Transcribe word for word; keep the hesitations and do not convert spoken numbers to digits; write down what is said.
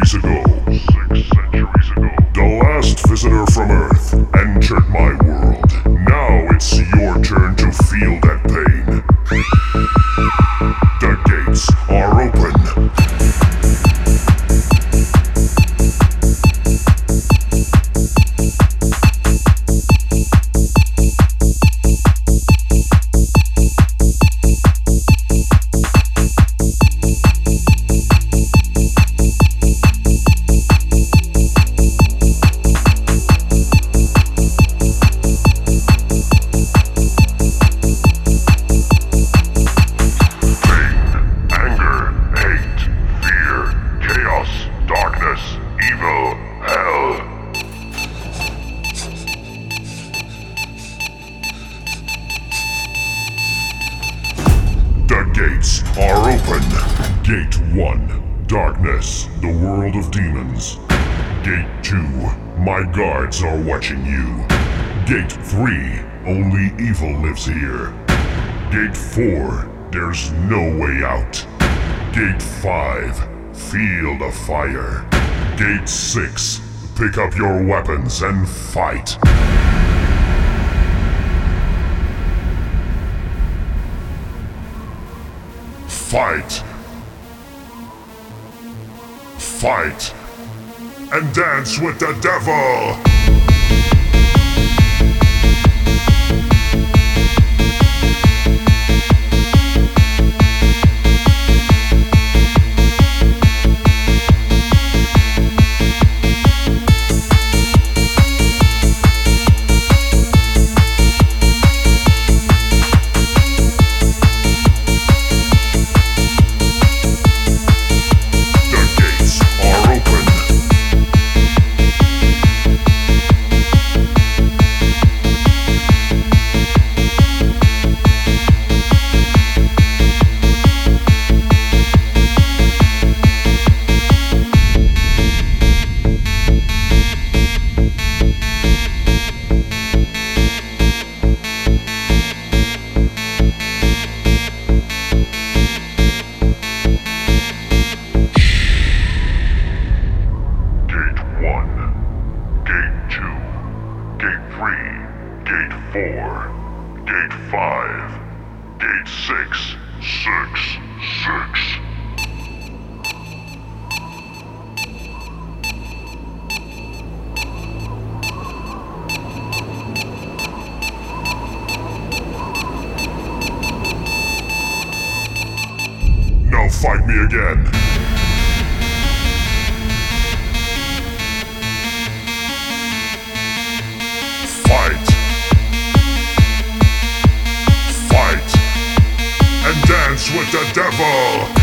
centuries ago, six centuries ago, the last visitor from Earth entered my world. Now it's your turn to feel that pain. The gates are open. The gates are open. Gate one, darkness, the world of demons. Gate two, my guards are watching you. Gate three, only evil lives here. Gate four, there's no way out. Gate five, feel the fire. Gate six, pick up your weapons and fight. Fight! Fight! And dance with the devil! Gate four, Gate five, Gate six, six, six. Now fight me again. Dance with the devil!